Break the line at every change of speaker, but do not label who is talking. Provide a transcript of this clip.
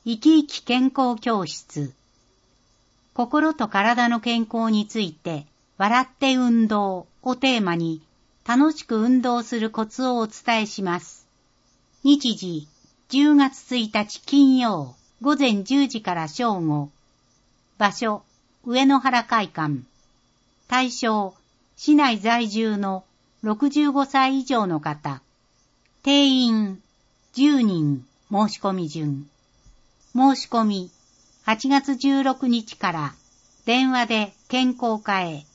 生き生き健康教室。心と体の健康について、笑って運動をテーマに、楽しく運動するコツをお伝えします。日時、10月1日金曜、午前10時から正午。場所、上野原会館。対象、市内在住の65歳以上の方。定員、10人、申し込み順。申し込み、8月16日から電話で健康課へ。